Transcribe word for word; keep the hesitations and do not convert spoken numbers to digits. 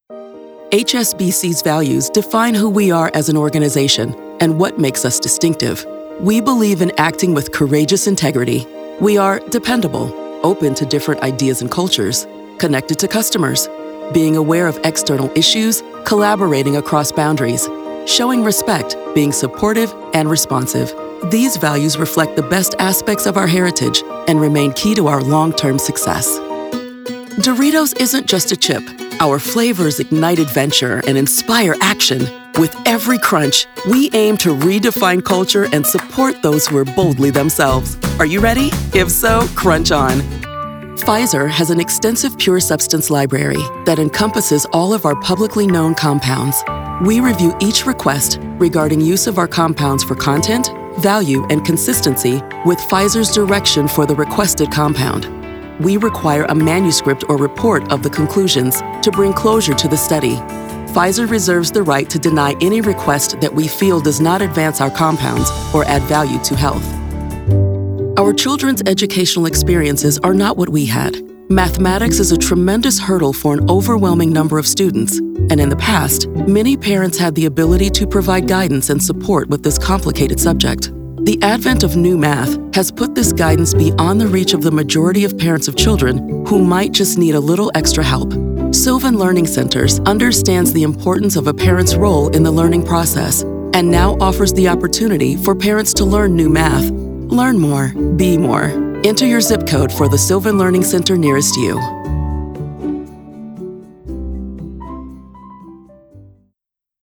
H S B C's values define who we are as an organization and what makes us distinctive. We believe in acting with courageous integrity. We are dependable, open to different ideas and cultures, connected to customers, being aware of external issues, collaborating across boundaries, showing respect, being supportive and responsive. These values reflect the best aspects of our heritage and remain key to our long-term success. Doritos isn't just a chip. Our flavors ignite adventure and inspire action. With every crunch, we aim to redefine culture and support those who are boldly themselves. Are you ready? If so, crunch on. Pfizer has an extensive pure substance library that encompasses all of our publicly known compounds. We review each request regarding use of our compounds for content, value, and consistency with Pfizer's direction for the requested compound. We require a manuscript or report of the conclusions to bring closure to the study. Pfizer reserves the right to deny any request that we feel does not advance our compounds or add value to health. Our children's educational experiences are not what we had. Mathematics is a tremendous hurdle for an overwhelming number of students, and in the past, many parents had the ability to provide guidance and support with this complicated subject. The advent of new math has put this guidance beyond the reach of the majority of parents of children who might just need a little extra help. Sylvan Learning Centers understands the importance of a parent's role in the learning process and now offers the opportunity for parents to learn new math. Learn more, be more. Enter your zip code for the Sylvan Learning Center nearest you.